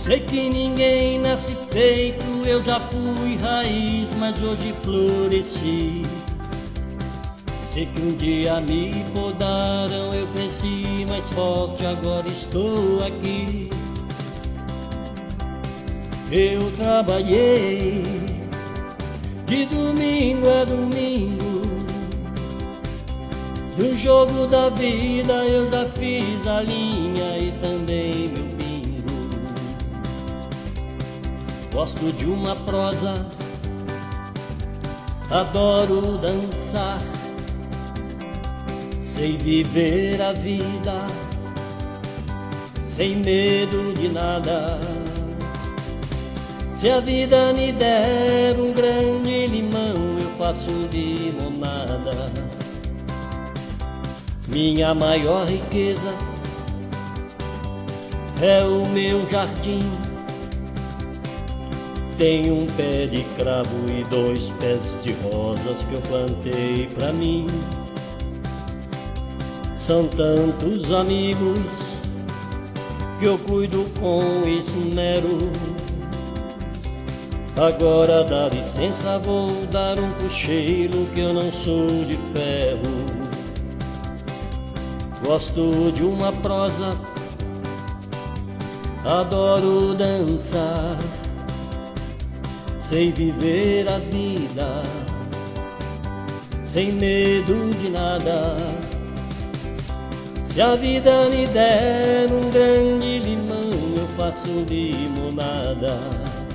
Sei que ninguém nasce feito, eu já fui raiz, mas hoje floresci. Sei que um dia me podaram, eu cresci mais forte, agora estou aqui. Eu trabalhei de domingo a domingo, do jogo da vida eu já fiz a linha e também meu bingo. Gosto de uma prosa, adoro dançar, sei viver a vida sem medo de nada. Se a vida me der um grande limão, eu faço limonada. Minha maior riqueza é o meu jardim. Tem um pé de cravo e 2 pés de rosas que eu plantei pra mim. São tantos amigos que eu cuido com esmero. Agora dá licença, vou dar um cochilo, que eu não sou de ferro. Gosto de uma prosa, adoro dançar, sei viver a vida sem medo de nada. Se a vida me der um grande limão, eu faço limonada.